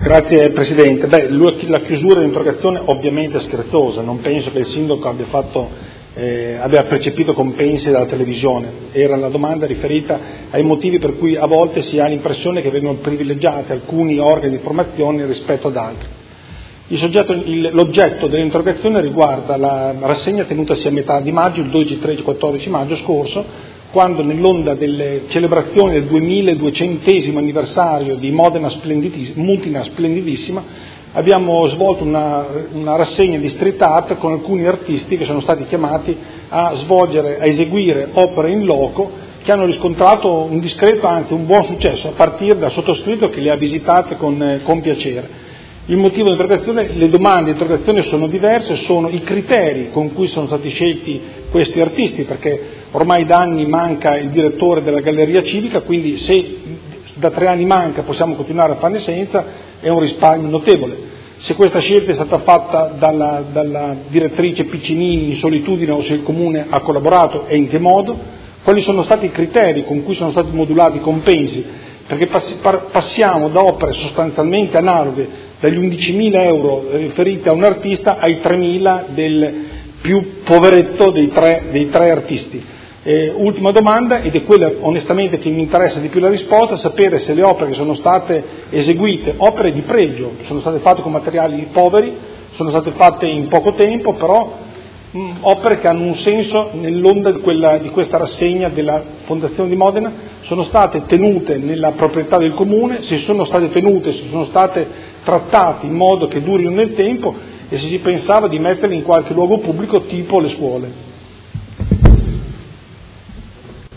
Grazie Presidente. La chiusura dell'interrogazione ovviamente è scherzosa, non penso che il Sindaco abbia percepito compensi dalla televisione. Era una domanda riferita ai motivi per cui a volte si ha l'impressione che vengono privilegiati alcuni organi di informazione rispetto ad altri. L'oggetto dell'interrogazione riguarda la rassegna tenutasi a metà di maggio, il 12, 13, 14 maggio scorso, quando nell'onda delle celebrazioni del 2200° anniversario di Mutina Splendidissima abbiamo svolto una rassegna di street art con alcuni artisti che sono stati chiamati a eseguire opere in loco che hanno riscontrato un discreto, anzi un buon successo, a partire dal sottoscritto che le ha visitate con piacere. Il motivo dell'interrogazione, le domande di interrogazione sono diverse, sono i criteri con cui sono stati scelti questi artisti, perché ormai da anni manca il direttore della Galleria Civica, quindi se da 3 anni manca possiamo continuare a farne senza, è un risparmio notevole. Se questa scelta è stata fatta dalla direttrice Piccinini in solitudine o se il Comune ha collaborato e in che modo, quali sono stati i criteri con cui sono stati modulati i compensi, perché passiamo da opere sostanzialmente analoghe dagli 11.000 euro riferiti a un artista ai 3.000 del più poveretto dei tre artisti. Ultima domanda, ed è quella onestamente che mi interessa di più la risposta, sapere se le opere che sono state eseguite, opere di pregio, sono state fatte con materiali poveri, sono state fatte in poco tempo, però opere che hanno un senso nell'onda di questa rassegna della Fondazione di Modena, sono state tenute nella proprietà del Comune, se sono state tenute, se sono state trattate in modo che durino nel tempo e se si pensava di metterle in qualche luogo pubblico tipo le scuole.